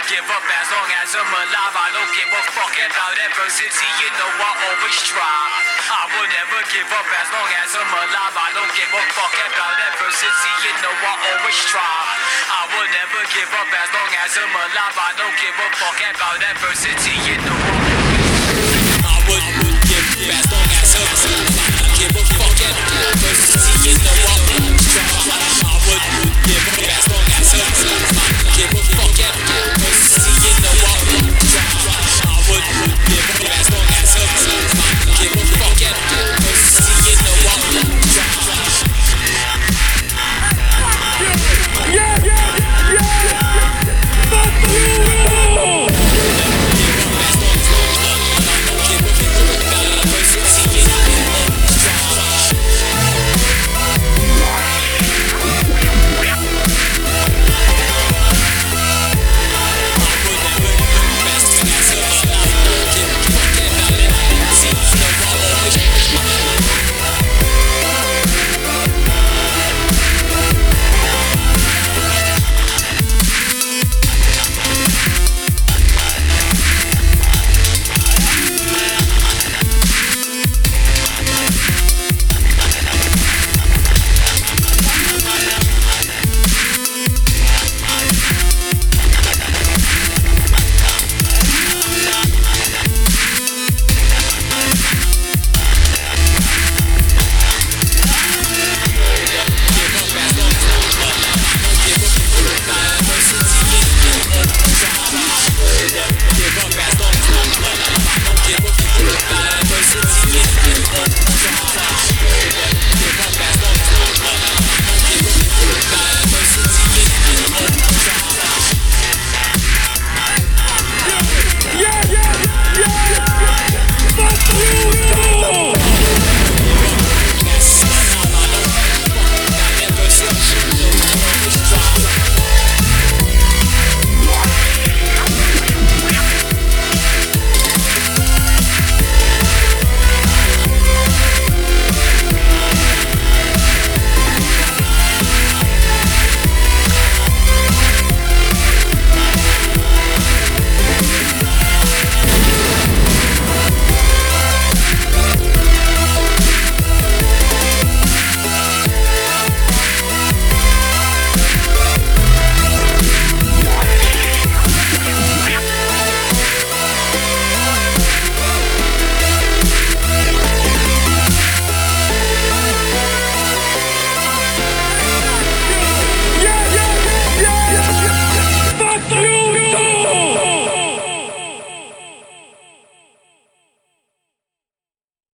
give up as long as I'm alive. I don't give a fuck about adversity, you know I always try. I will never give up as long as I'm alive. I don't give a fuck about adversity, you know I always try. I will never give up as long as I'm alive. I don't give a fuck about adversity, you know I